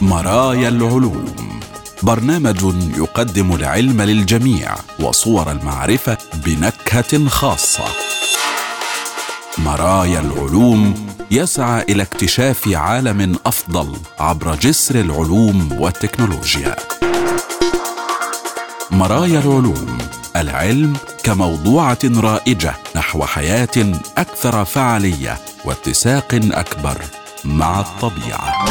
مرايا العلوم، برنامج يقدم العلم للجميع وصور المعرفة بنكهة خاصة. مرايا العلوم يسعى إلى اكتشاف عالم أفضل عبر جسر العلوم والتكنولوجيا. مرايا العلوم، العلم كموضوعة رائجة نحو حياة أكثر فعالية واتساق أكبر مع الطبيعة.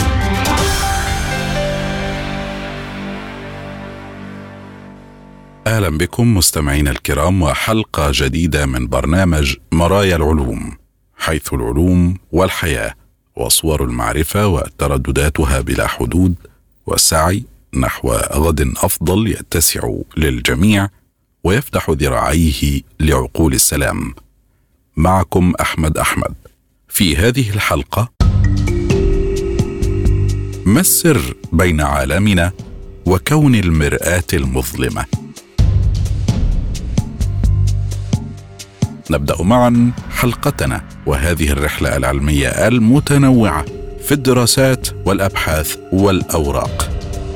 أهلا بكم مستمعين الكرام، وحلقة جديدة من برنامج مرايا العلوم، حيث العلوم والحياة وصور المعرفة وتردداتها بلا حدود، والسعي نحو غد أفضل يتسع للجميع ويفتح ذراعيه لعقول السلام. معكم أحمد. في هذه الحلقة، ما السر بين عالمنا وكون المرآة المظلمة؟ نبدأ معا حلقتنا وهذه الرحلة العلمية المتنوعة في الدراسات والأبحاث والأوراق.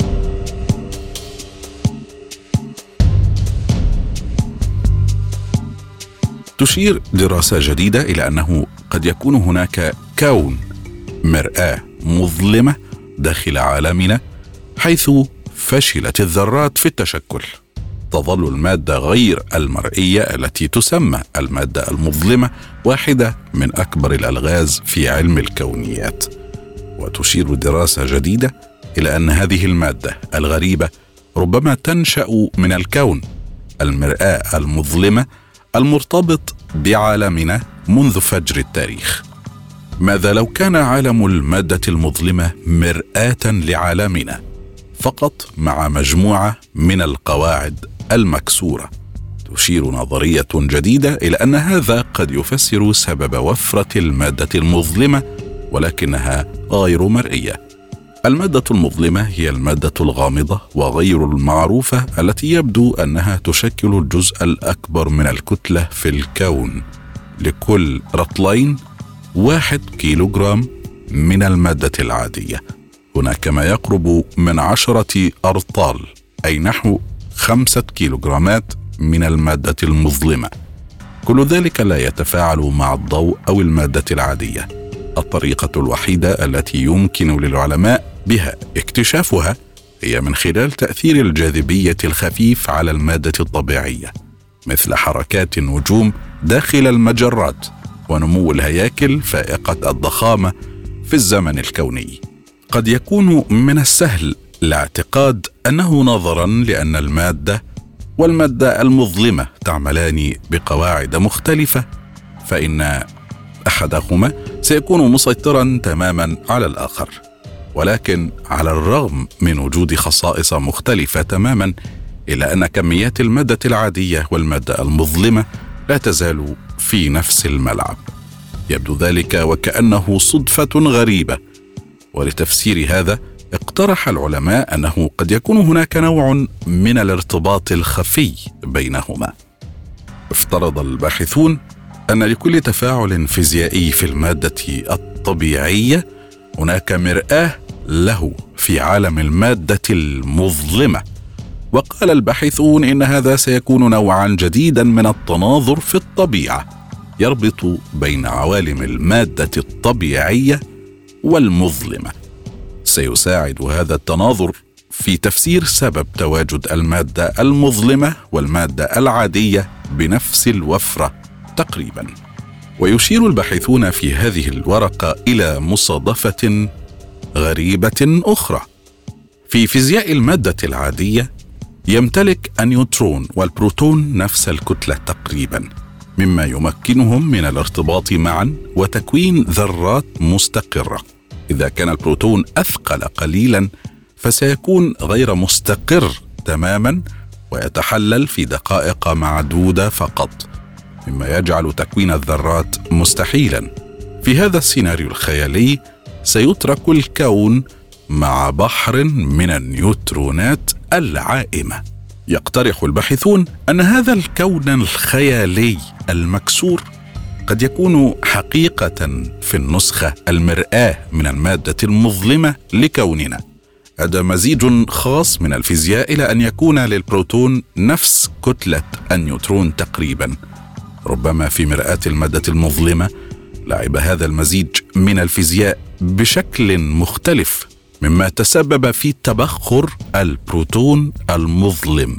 تشير دراسة جديدة إلى أنه قد يكون هناك كون مرآة مظلمة داخل عالمنا، حيث فشلت الذرات في التشكل. تظل المادة غير المرئية التي تسمى المادة المظلمة واحدة من أكبر الألغاز في علم الكونيات. وتشير دراسة جديدة إلى أن هذه المادة الغريبة ربما تنشأ من الكون المرآة المظلمة المرتبط بعالمنا منذ فجر التاريخ. ماذا لو كان عالم المادة المظلمة مرآة لعالمنا فقط مع مجموعة من القواعد المكسورة؟ تشير نظرية جديدة إلى أن هذا قد يفسر سبب وفرة المادة المظلمة، ولكنها غير مرئية. المادة المظلمة هي المادة الغامضة وغير المعروفة التي يبدو أنها تشكل الجزء الأكبر من الكتلة في الكون. لكل رطلين 1 كيلوغرام من المادة العادية هناك ما يقرب من 10 أرطال، أي نحو 5 كيلوغرامات من المادة المظلمة. كل ذلك لا يتفاعل مع الضوء أو المادة العادية. الطريقة الوحيدة التي يمكن للعلماء بها اكتشافها هي من خلال تأثير الجاذبية الخفيف على المادة الطبيعية، مثل حركات النجوم داخل المجرات ونمو الهياكل فائقة الضخامة في الزمن الكوني. قد يكون من السهل الاعتقاد أنه نظرا لأن المادة والمادة المظلمة تعملان بقواعد مختلفة فإن أحدهما سيكون مسيطرا تماما على الآخر. ولكن على الرغم من وجود خصائص مختلفة تماما، إلا أن كميات المادة العادية والمادة المظلمة لا تزال في نفس الملعب. يبدو ذلك وكأنه صدفة غريبة. ولتفسير هذا اقترح العلماء أنه قد يكون هناك نوع من الارتباط الخفي بينهما. افترض الباحثون أن لكل تفاعل فيزيائي في المادة الطبيعية هناك مرآة له في عالم المادة المظلمة. وقال الباحثون إن هذا سيكون نوعا جديدا من التناظر في الطبيعة يربط بين عوالم المادة الطبيعية والمظلمة. سيساعد هذا التناظر في تفسير سبب تواجد المادة المظلمة والمادة العادية بنفس الوفرة تقريبا. ويشير الباحثون في هذه الورقة إلى مصادفة غريبة أخرى. في فيزياء المادة العادية يمتلك النيوترون والبروتون نفس الكتلة تقريبا، مما يمكنهم من الارتباط معا وتكوين ذرات مستقرة. إذا كان البروتون أثقل قليلا فسيكون غير مستقر تماما ويتحلل في دقائق معدودة فقط، مما يجعل تكوين الذرات مستحيلا. في هذا السيناريو الخيالي سيترك الكون مع بحر من النيوترونات العائمة. يقترح الباحثون أن هذا الكون الخيالي المكسور قد يكون حقيقة في النسخة المرآة من المادة المظلمة لكوننا، هذا مزيج خاص من الفيزياء إلى أن يكون للبروتون نفس كتلة النيوترون تقريبا. ربما في مرآة المادة المظلمة لعب هذا المزيج من الفيزياء بشكل مختلف، مما تسبب في تبخر البروتون المظلم،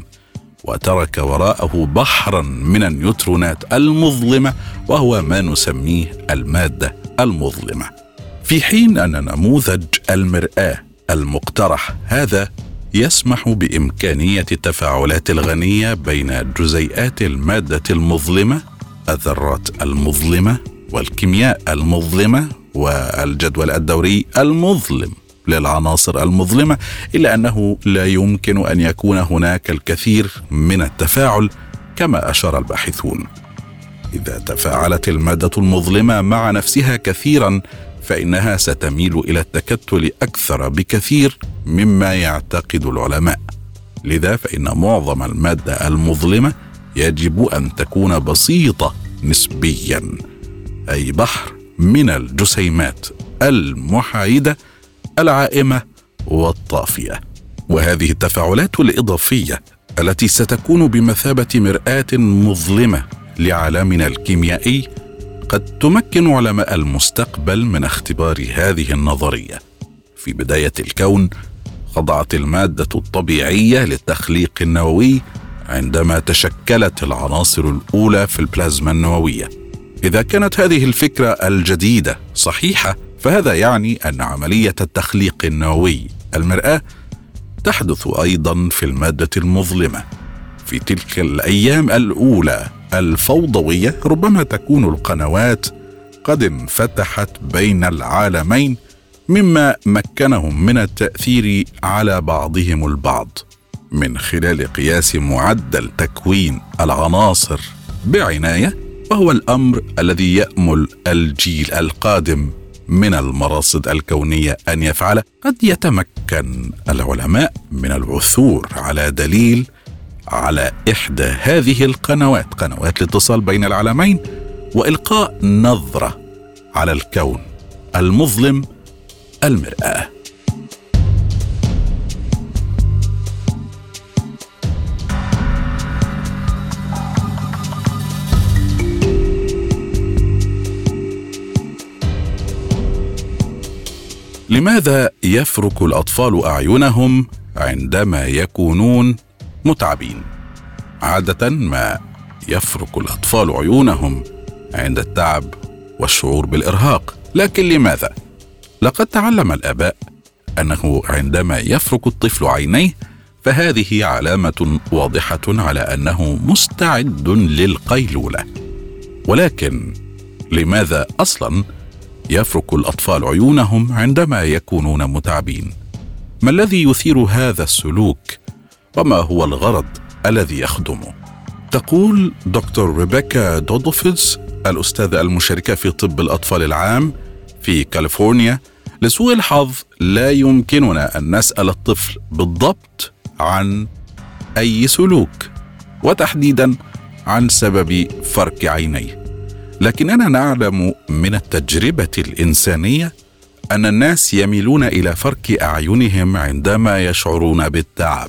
وترك وراءه بحرا من النيوترونات المظلمة، وهو ما نسميه المادة المظلمة. في حين أن نموذج المرآة المقترح هذا يسمح بإمكانية التفاعلات الغنية بين جزيئات المادة المظلمة، الذرات المظلمة، والكيمياء المظلمة، والجدول الدوري المظلم للعناصر المظلمة، إلا أنه لا يمكن أن يكون هناك الكثير من التفاعل كما أشار الباحثون. إذا تفاعلت المادة المظلمة مع نفسها كثيرا فإنها ستميل إلى التكتل أكثر بكثير مما يعتقد العلماء. لذا فإن معظم المادة المظلمة يجب أن تكون بسيطة نسبيا، أي بحر من الجسيمات المحايدة العائمة والطافية. وهذه التفاعلات الإضافية التي ستكون بمثابة مرآة مظلمة لعالمنا الكيميائي قد تمكن علماء المستقبل من اختبار هذه النظرية. في بداية الكون خضعت المادة الطبيعية للتخليق النووي عندما تشكلت العناصر الأولى في البلازما النووية. إذا كانت هذه الفكرة الجديدة صحيحة، فهذا يعني أن عملية التخليق النووي المرآة تحدث أيضا في المادة المظلمة. في تلك الأيام الأولى الفوضوية ربما تكون القنوات قد انفتحت بين العالمين، مما مكنهم من التأثير على بعضهم البعض من خلال قياس معدل تكوين العناصر بعناية، وهو الأمر الذي يأمل الجيل القادم من المراصد الكونية أن يفعله. قد يتمكن العلماء من العثور على دليل على إحدى هذه القنوات، قنوات الاتصال بين العالمين، وإلقاء نظرة على الكون المظلم المرآة. لماذا يفرك الأطفال أعينهم عندما يكونون متعبين؟ عادة ما يفرك الأطفال عيونهم عند التعب والشعور بالإرهاق، لكن لماذا؟ لقد تعلم الآباء أنه عندما يفرك الطفل عينيه فهذه علامة واضحة على أنه مستعد للقيلولة. ولكن لماذا أصلاً يفرك الأطفال عيونهم عندما يكونون متعبين؟ ما الذي يثير هذا السلوك؟ وما هو الغرض الذي يخدمه؟ تقول دكتور ريبيكا دودوفيتز الأستاذة المشاركة في طب الأطفال العام في كاليفورنيا: لسوء الحظ لا يمكننا أن نسأل الطفل بالضبط عن أي سلوك، وتحديدا عن سبب فرك عينيه، لكننا نعلم من التجربة الإنسانية أن الناس يميلون إلى فرك أعينهم عندما يشعرون بالتعب،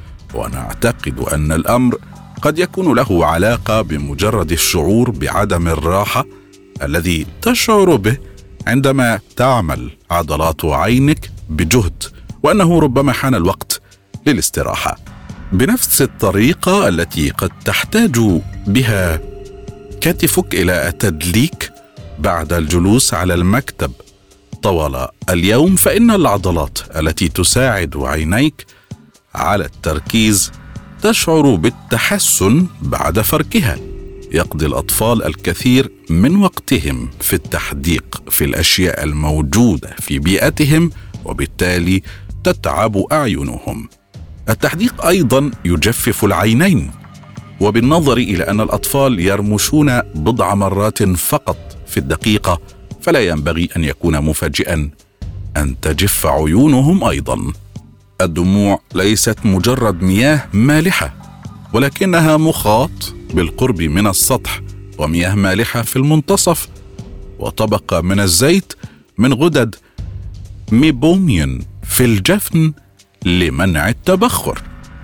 ونعتقد أن الأمر قد يكون له علاقة بمجرد الشعور بعدم الراحة الذي تشعر به عندما تعمل عضلات عينك بجهد، وأنه ربما حان الوقت للاستراحة. بنفس الطريقة التي قد تحتاج بها كتفك إلى التدليك بعد الجلوس على المكتب طوال اليوم، فإن العضلات التي تساعد عينيك على التركيز تشعر بالتحسن بعد فركها. يقضي الأطفال الكثير من وقتهم في التحديق في الأشياء الموجودة في بيئتهم، وبالتالي تتعب أعينهم. التحديق أيضا يجفف العينين، وبالنظر إلى أن الأطفال يرمشون بضع مرات فقط في الدقيقة، فلا ينبغي أن يكون مفاجئا أن تجف عيونهم أيضا. الدموع ليست مجرد مياه مالحة، ولكنها مخاط بالقرب من السطح، ومياه مالحة في المنتصف، وطبقة من الزيت من غدد ميبوميون في الجفن لمنع التبخر.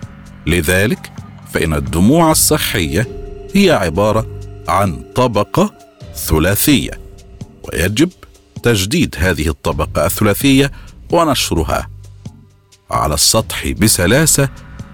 لذلك فإن الدموع الصحية هي عبارة عن طبقة ثلاثية، ويجب تجديد هذه الطبقة الثلاثية ونشرها على السطح بسلاسة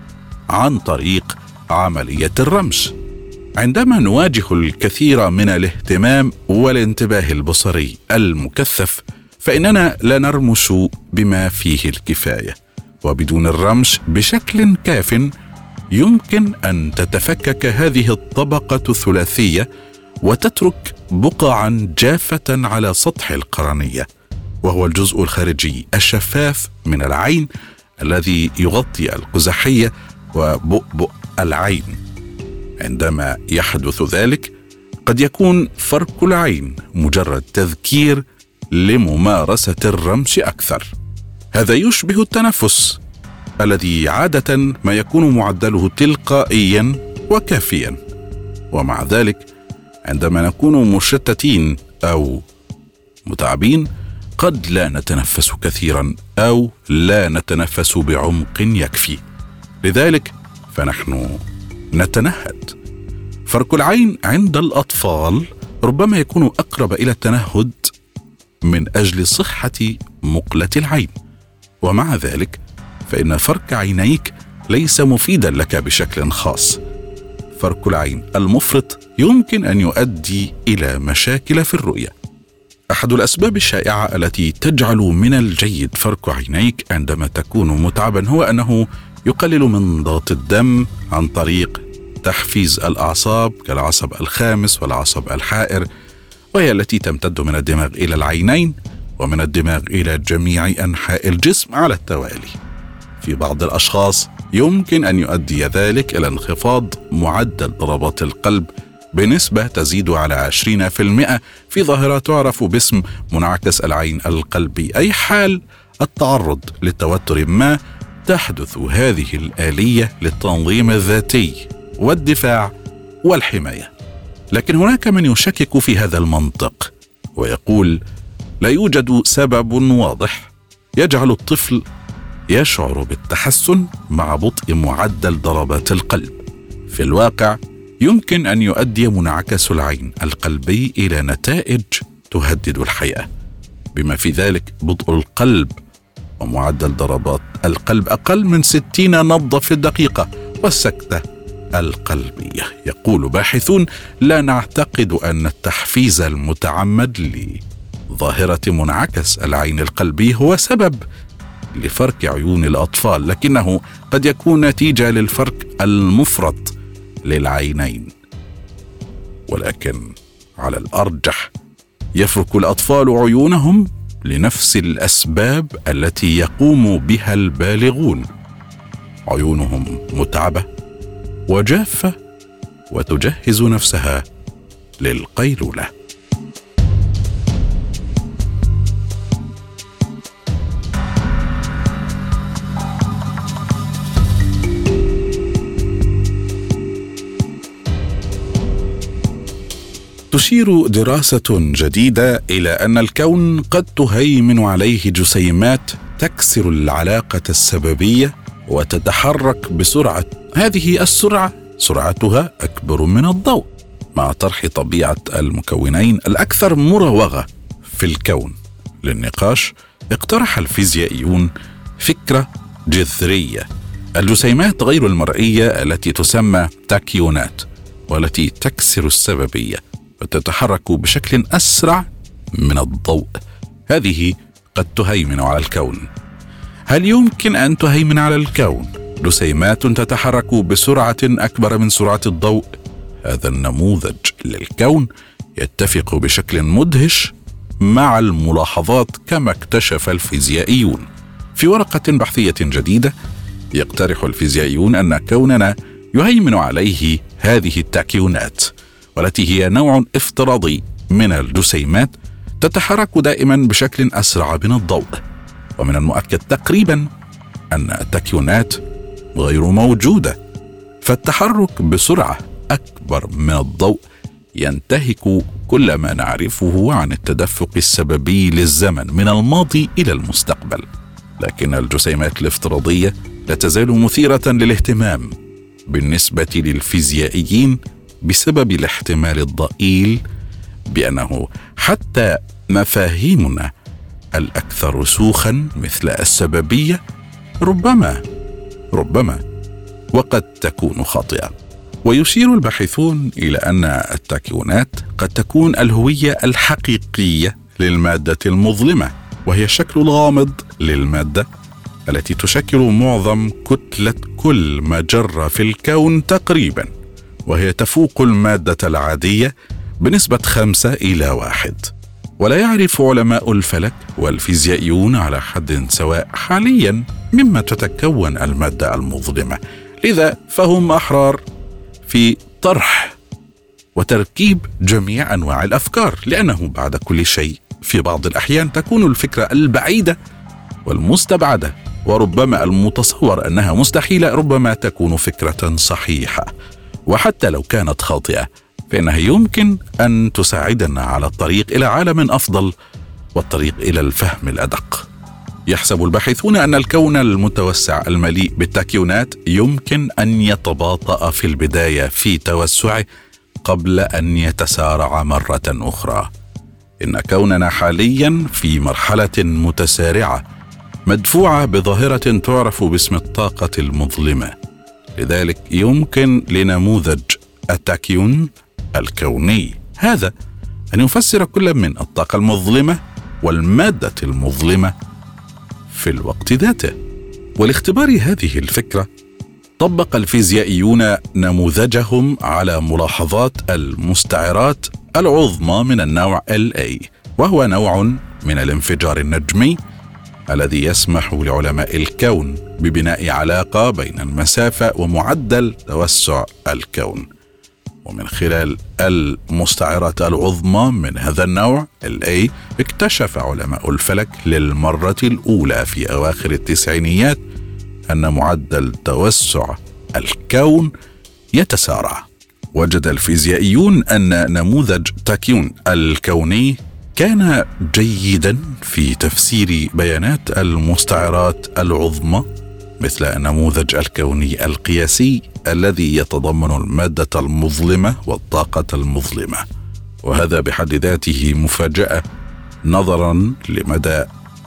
عن طريق عملية الرمش. عندما نواجه الكثير من الاهتمام والانتباه البصري المكثف، فإننا لا نرمش بما فيه الكفاية، وبدون الرمش بشكل كاف يمكن أن تتفكك هذه الطبقة الثلاثية وتترك بقعا جافة على سطح القرنية، وهو الجزء الخارجي الشفاف من العين الذي يغطي القزحية وبؤبؤ العين. عندما يحدث ذلك قد يكون فرك العين مجرد تذكير لممارسة الرمش أكثر. هذا يشبه التنفس الذي عادة ما يكون معدله تلقائيا وكافيا، ومع ذلك عندما نكون مشتتين أو متعبين قد لا نتنفس كثيرا أو لا نتنفس بعمق يكفي. لذلك فنحن نتنهد. فرك العين عند الأطفال ربما يكون أقرب إلى التنهد من أجل صحة مقلة العين، ومع ذلك فإن فرك عينيك ليس مفيدا لك بشكل خاص. فرك العين المفرط يمكن أن يؤدي إلى مشاكل في الرؤية. أحد الأسباب الشائعة التي تجعل من الجيد فرك عينيك عندما تكون متعبا هو أنه يقلل من ضغط الدم عن طريق تحفيز الأعصاب كالعصب الخامس والعصب الحائر، وهي التي تمتد من الدماغ إلى العينين ومن الدماغ إلى جميع أنحاء الجسم على التوالي. في بعض الأشخاص يمكن أن يؤدي ذلك إلى انخفاض معدل ضربات القلب بنسبة تزيد على 20% في ظاهرة تعرف باسم منعكس العين القلبي، أي حال التعرض لتوتر ما تحدث هذه الآلية للتنظيم الذاتي والدفاع والحماية. لكن هناك من يشكك في هذا المنطق ويقول لا يوجد سبب واضح يجعل الطفل يشعر بالتحسن مع بطء معدل ضربات القلب. في الواقع يمكن أن يؤدي منعكس العين القلبي إلى نتائج تهدد الحياة، بما في ذلك بطء القلب ومعدل ضربات القلب أقل من 60 نبضة في الدقيقة والسكتة القلبية. يقول باحثون لا نعتقد أن التحفيز المتعمد لظاهرة منعكس العين القلبي هو سبب لفرك عيون الأطفال، لكنه قد يكون نتيجة للفرك المفرط للعينين. ولكن على الأرجح يفرك الأطفال عيونهم لنفس الأسباب التي يقوم بها البالغون. عيونهم متعبة وجافة وتجهز نفسها للقيلولة. تشير دراسة جديدة إلى أن الكون قد تهيمن عليه جسيمات تكسر العلاقة السببية وتتحرك بسرعة. هذه السرعة سرعتها أكبر من الضوء. مع طرح طبيعة المكونين الأكثر مراوغة في الكون للنقاش، اقترح الفيزيائيون فكرة جذرية: الجسيمات غير المرئية التي تسمى تاكيونات والتي تكسر السببية وتتحرك بشكل أسرع من الضوء، هذه قد تهيمن على الكون. هل يمكن أن تهيمن على الكون جسيمات تتحرك بسرعة أكبر من سرعة الضوء؟ هذا النموذج للكون يتفق بشكل مدهش مع الملاحظات كما اكتشف الفيزيائيون. في ورقة بحثية جديدة يقترح الفيزيائيون أن كوننا يهيمن عليه هذه التاكيونات، والتي هي نوع افتراضي من الجسيمات تتحرك دائما بشكل أسرع من الضوء. ومن المؤكد تقريبا أن التاكيونات غير موجودة، فالتحرك بسرعة أكبر من الضوء ينتهك كل ما نعرفه عن التدفق السببي للزمن من الماضي إلى المستقبل. لكن الجسيمات الافتراضية لا تزال مثيرة للاهتمام بالنسبة للفيزيائيين بسبب الاحتمال الضئيل بأنه حتى مفاهيمنا الأكثر رسوخا مثل السببية ربما وقد تكون خاطئة. ويشير الباحثون إلى أن التاكيونات قد تكون الهوية الحقيقية للمادة المظلمة، وهي الشكل الغامض للمادة التي تشكل معظم كتلة كل مجرة في الكون تقريبا، وهي تفوق المادة العادية بنسبة 5-1. ولا يعرف علماء الفلك والفيزيائيون على حد سواء حاليا مما تتكون المادة المظلمة، لذا فهم أحرار في طرح وتركيب جميع أنواع الأفكار، لأنه بعد كل شيء في بعض الأحيان تكون الفكرة البعيدة والمستبعدة وربما المتصور أنها مستحيلة ربما تكون فكرة صحيحة، وحتى لو كانت خاطئة فإنها يمكن أن تساعدنا على الطريق إلى عالم أفضل والطريق إلى الفهم الأدق. يحسب الباحثون أن الكون المتوسع المليء بالتاكيونات يمكن أن يتباطأ في البداية في توسعه قبل أن يتسارع مرة أخرى. إن كوننا حاليا في مرحلة متسارعة مدفوعة بظاهرة تعرف باسم الطاقة المظلمة، لذلك يمكن لنموذج التاكيون الكوني هذا أن يفسر كل من الطاقة المظلمة والمادة المظلمة في الوقت ذاته. ولاختبار هذه الفكرة طبق الفيزيائيون نموذجهم على ملاحظات المستعرات العظمى من النوع LA، وهو نوع من الانفجار النجمي الذي يسمح لعلماء الكون ببناء علاقة بين المسافة ومعدل توسع الكون. ومن خلال المستعرات العظمى من هذا النوع LA اكتشف علماء الفلك للمرة الأولى في أواخر التسعينيات أن معدل توسع الكون يتسارع. وجد الفيزيائيون أن نموذج تاكيون الكوني كان جيدا في تفسير بيانات المستعرات العظمى مثل النموذج الكوني القياسي الذي يتضمن المادة المظلمة والطاقة المظلمة، وهذا بحد ذاته مفاجأة نظرا لمدى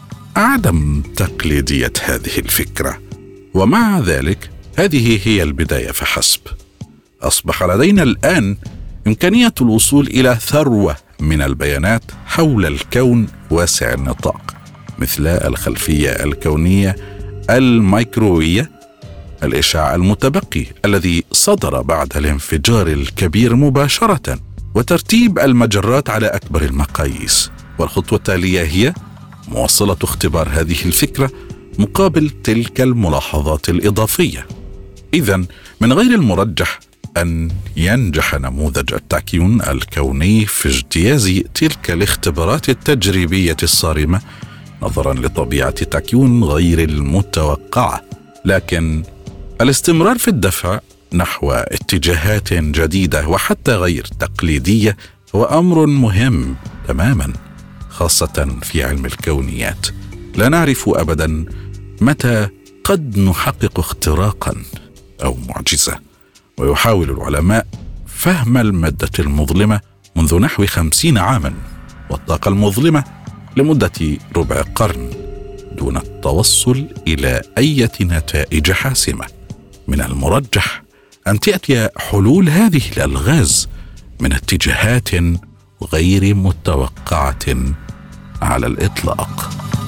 عدم تقليدية هذه الفكرة. ومع ذلك هذه هي البداية فحسب. أصبح لدينا الآن إمكانية الوصول إلى ثروة من البيانات حول الكون واسع النطاق، مثل الخلفية الكونية الميكرووية، الإشعاع المتبقي الذي صدر بعد الانفجار الكبير مباشرة، وترتيب المجرات على أكبر المقاييس. والخطوة التالية هي مواصلة اختبار هذه الفكرة مقابل تلك الملاحظات الإضافية. إذن من غير المرجح أن ينجح نموذج التاكيون الكوني في اجتياز تلك الاختبارات التجريبية الصارمة نظرا لطبيعة التاكيون غير المتوقعة، لكن الاستمرار في الدفع نحو اتجاهات جديدة وحتى غير تقليدية هو أمر مهم تماما، خاصة في علم الكونيات. لا نعرف أبدا متى قد نحقق اختراقا أو معجزة، ويحاول العلماء فهم المادة المظلمة منذ نحو 50 عاما والطاقة المظلمة لمدة ربع قرن دون التوصل إلى أي نتائج حاسمة. من المرجح أن تأتي حلول هذه الألغاز من اتجاهات غير متوقعة على الإطلاق.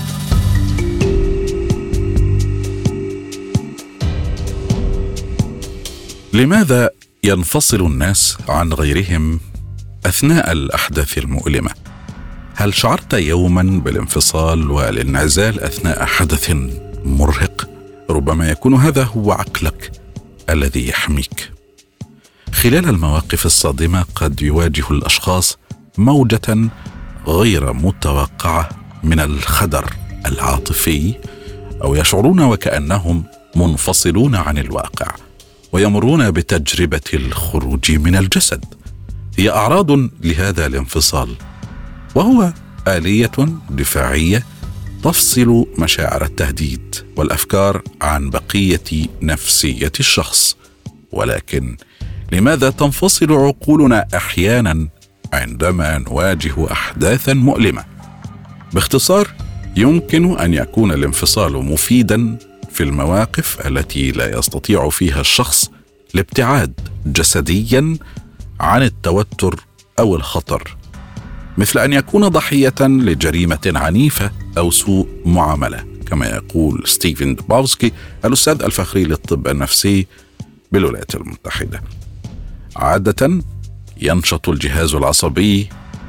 لماذا ينفصل الناس عن غيرهم أثناء الأحداث المؤلمة؟ هل شعرت يوما بالانفصال والانعزال أثناء حدث مرهق؟ ربما يكون هذا هو عقلك الذي يحميك. خلال المواقف الصادمة قد يواجه الأشخاص موجة غير متوقعة من الخدر العاطفي، أو يشعرون وكأنهم منفصلون عن الواقع ويمرون بتجربة الخروج من الجسد. هي أعراض لهذا الانفصال، وهو آلية دفاعية تفصل مشاعر التهديد والأفكار عن بقية نفسية الشخص. ولكن لماذا تنفصل عقولنا أحيانا عندما نواجه أحداثا مؤلمة؟ باختصار، يمكن أن يكون الانفصال مفيدا في المواقف التي لا يستطيع فيها الشخص الابتعاد جسديا عن التوتر أو الخطر، مثل أن يكون ضحية لجريمة عنيفة أو سوء معاملة، كما يقول ستيفن دوبوفسكي الأستاذ الفخري للطب النفسي بالولايات المتحدة. عادة ينشط الجهاز العصبي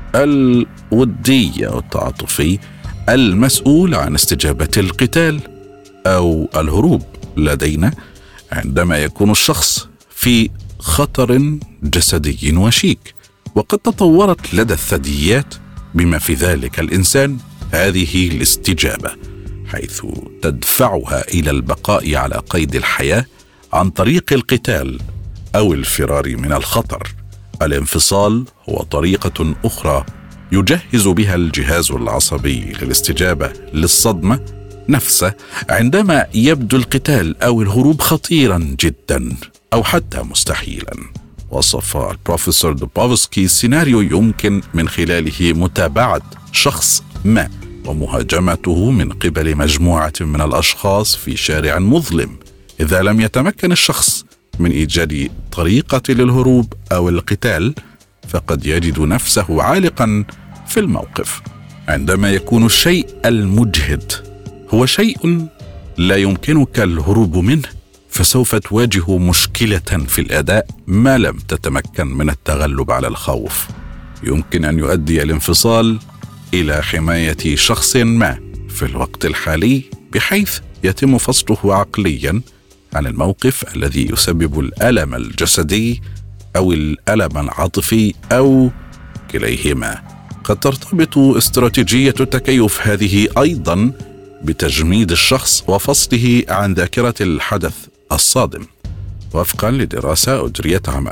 الودي أو التعاطفي المسؤول عن استجابة القتال أو الهروب لدينا عندما يكون الشخص في خطر جسدي وشيك. وقد تطورت لدى الثدييات بما في ذلك الإنسان هذه الاستجابة، حيث تدفعها إلى البقاء على قيد الحياة عن طريق القتال أو الفرار من الخطر. الانفصال هو طريقة أخرى يجهز بها الجهاز العصبي للاستجابة للصدمة نفسه عندما يبدو القتال أو الهروب خطيرا جدا أو حتى مستحيلا. وصف البروفيسور دوبوفسكي سيناريو يمكن من خلاله متابعة شخص ما ومهاجمته من قبل مجموعة من الأشخاص في شارع مظلم. إذا لم يتمكن الشخص من إيجاد طريقة للهروب أو القتال، فقد يجد نفسه عالقا في الموقف. عندما يكون الشيء المجهد هو شيء لا يمكنك الهروب منه، فسوف تواجه مشكلة في الأداء ما لم تتمكن من التغلب على الخوف. يمكن أن يؤدي الانفصال إلى حماية شخص ما في الوقت الحالي، بحيث يتم فصله عقليا عن الموقف الذي يسبب الألم الجسدي أو الألم العاطفي أو كليهما. قد ترتبط استراتيجية التكيف هذه أيضا بتجميد الشخص وفصله عن ذاكرة الحدث الصادم. وفقا لدراسة أجريت عام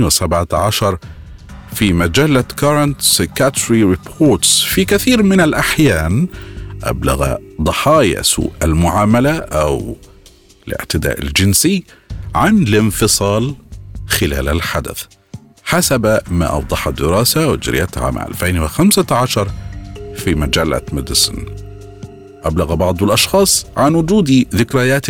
2017 في مجلة Current Psychiatry Reports، في كثير من الأحيان أبلغ ضحايا سوء المعاملة أو الاعتداء الجنسي عن الانفصال خلال الحدث. حسب ما أوضحت دراسة أجريت عام 2015 في مجلة ميديسن، أبلغ بعض الأشخاص عن وجود ذكريات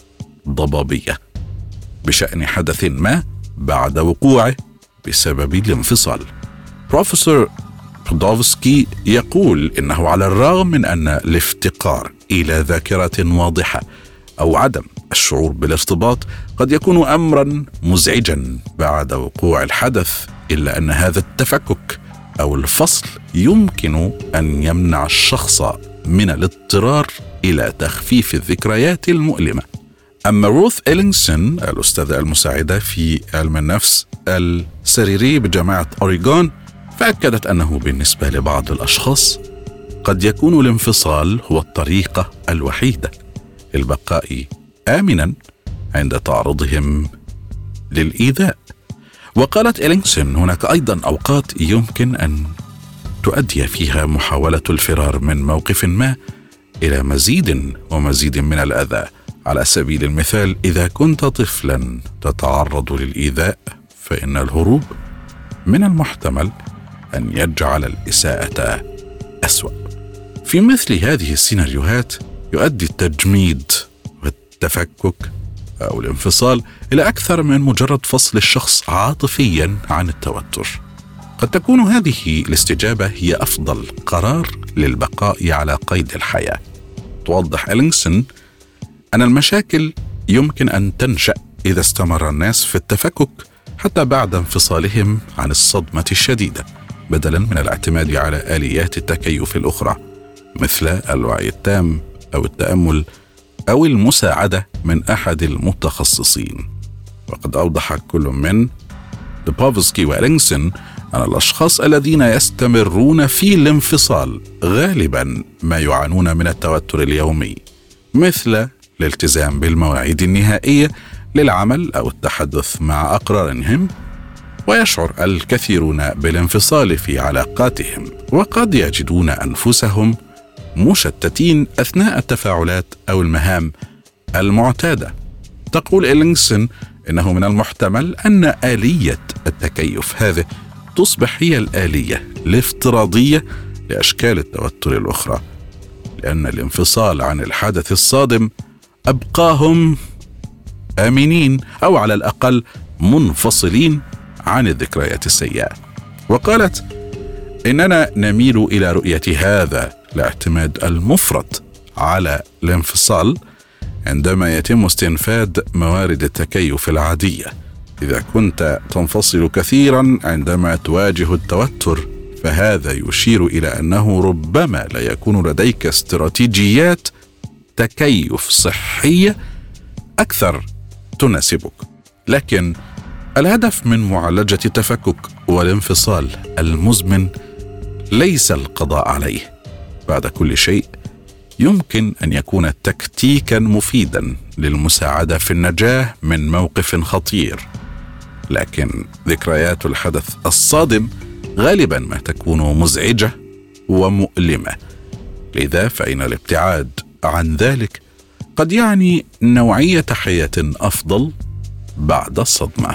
ضبابية بشأن حدث ما بعد وقوعه بسبب الانفصال. بروفيسور دوبوفسكي يقول إنه على الرغم من أن الافتقار إلى ذاكرة واضحة أو عدم الشعور بالارتباط قد يكون أمرا مزعجا بعد وقوع الحدث، إلا أن هذا التفكك أو الفصل يمكن أن يمنع الشخص من الاضطرار إلى تخفيف الذكريات المؤلمة. أما روث إلينغسون الأستاذة المساعدة في علم النفس السريري بجامعة أوريغون، فأكدت أنه بالنسبة لبعض الأشخاص قد يكون الانفصال هو الطريقة الوحيدة للبقاء آمنا عند تعرضهم للإيذاء. وقالت إلينغسون هناك أيضا أوقات يمكن أن تؤدي فيها محاولة الفرار من موقف ما إلى مزيد ومزيد من الأذى. على سبيل المثال، إذا كنت طفلا تتعرض للإيذاء فإن الهروب من المحتمل أن يجعل الإساءة أسوأ. في مثل هذه السيناريوهات يؤدي التجميد والتفكك أو الانفصال إلى أكثر من مجرد فصل الشخص عاطفيا عن التوتر. قد تكون هذه الاستجابة هي أفضل قرار للبقاء على قيد الحياة. توضح إلينغسون أن المشاكل يمكن أن تنشأ إذا استمر الناس في التفكك حتى بعد انفصالهم عن الصدمة الشديدة، بدلا من الاعتماد على آليات التكيف الأخرى مثل الوعي التام أو التأمل أو المساعدة من أحد المتخصصين. وقد أوضح كل من دوبوفسكي وإلينغسون أن الأشخاص الذين يستمرون في الانفصال غالبا ما يعانون من التوتر اليومي، مثل الالتزام بالمواعيد النهائية للعمل أو التحدث مع أقرانهم. ويشعر الكثيرون بالانفصال في علاقاتهم، وقد يجدون أنفسهم مشتتين أثناء التفاعلات أو المهام المعتادة. تقول إلينغسون إنه من المحتمل أن آلية التكيف هذه تصبح هي الآلية الافتراضية لأشكال التوتر الأخرى، لأن الانفصال عن الحدث الصادم أبقاهم آمنين أو على الأقل منفصلين عن الذكريات السيئة. وقالت إننا نميل إلى رؤية هذا الاعتماد المفرط على الانفصال عندما يتم استنفاد موارد التكيف العادية. إذا كنت تنفصل كثيرا عندما تواجه التوتر، فهذا يشير إلى أنه ربما لا يكون لديك استراتيجيات تكيف صحية أكثر تناسبك. لكن الهدف من معالجة التفكك والانفصال المزمن ليس القضاء عليه. بعد كل شيء يمكن أن يكون تكتيكا مفيدا للمساعدة في النجاة من موقف خطير، لكن ذكريات الحدث الصادم غالبا ما تكون مزعجة ومؤلمة، لذا فإن الابتعاد عن ذلك قد يعني نوعية حياة أفضل بعد الصدمة.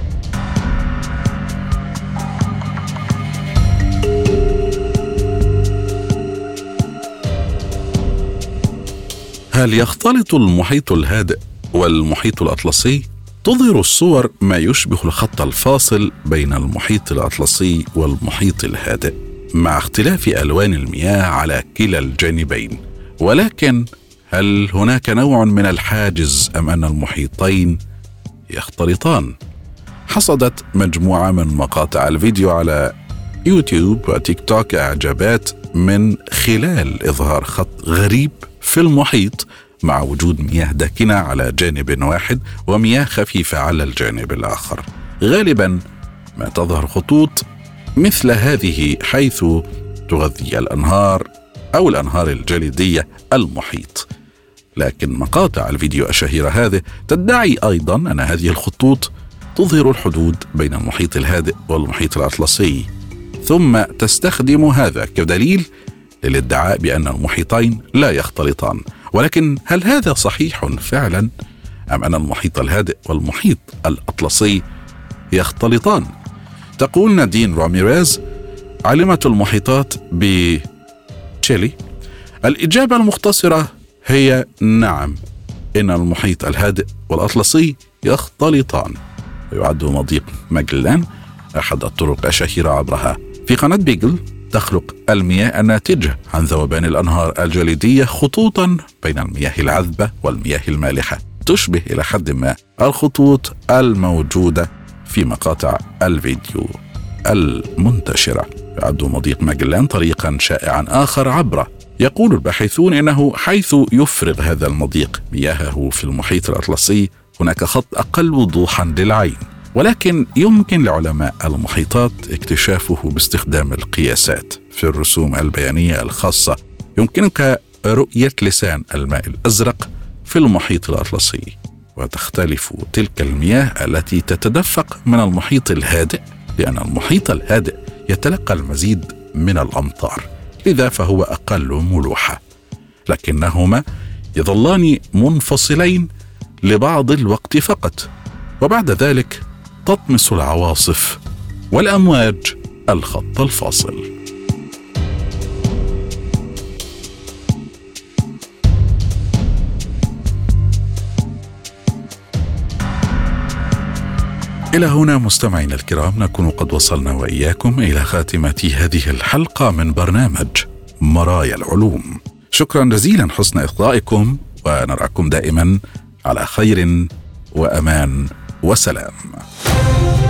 هل يختلط المحيط الهادئ والمحيط الأطلسي؟ تظهر الصور ما يشبه الخط الفاصل بين المحيط الأطلسي والمحيط الهادئ، مع اختلاف ألوان المياه على كلا الجانبين. ولكن هل هناك نوع من الحاجز أم أن المحيطين يختلطان؟ حصدت مجموعة من مقاطع الفيديو على يوتيوب وتيك توك إعجابات من خلال إظهار خط غريب في المحيط مع وجود مياه داكنة على جانب واحد ومياه خفيفة على الجانب الآخر. غالبا ما تظهر خطوط مثل هذه حيث تغذي الأنهار أو الأنهار الجليدية المحيط، لكن مقاطع الفيديو الشهيرة هذه تدعي أيضا أن هذه الخطوط تظهر الحدود بين المحيط الهادئ والمحيط الأطلسي، ثم تستخدم هذا كدليل للادعاء بأن المحيطين لا يختلطان. ولكن هل هذا صحيح فعلا أم أن المحيط الهادئ والمحيط الأطلسي يختلطان؟ تقول نادين راميريز عالمة المحيطات بتشيلي: الإجابة المختصرة هي نعم، إن المحيط الهادئ والأطلسي يختلطان. ويعد مضيق ماجلان أحد الطرق الشهيرة عبرها. في قناة بيجل تخلق المياه الناتجة عن ذوبان الأنهار الجليدية خطوطا بين المياه العذبة والمياه المالحة تشبه إلى حد ما الخطوط الموجودة في مقاطع الفيديو المنتشرة. يعد مضيق ماجلان طريقا شائعا آخر عبره. يقول الباحثون إنه حيث يفرغ هذا المضيق مياهه في المحيط الأطلسي هناك خط أقل وضوحا للعين، ولكن يمكن لعلماء المحيطات اكتشافه باستخدام القياسات في الرسوم البيانية الخاصة. يمكنك رؤية لسان الماء الأزرق في المحيط الأطلسي، وتختلف تلك المياه التي تتدفق من المحيط الهادئ، لأن المحيط الهادئ يتلقى المزيد من الأمطار، لذا فهو أقل ملوحة، لكنهما يظلان منفصلين لبعض الوقت فقط، وبعد ذلك تطمس العواصف والأمواج الخط الفاصل. إلى هنا مستمعينا الكرام نكون قد وصلنا وإياكم إلى خاتمة هذه الحلقة من برنامج مرايا العلوم. شكرا جزيلا حسن إصغائكم، ونراكم دائما على خير وأمان وسلام.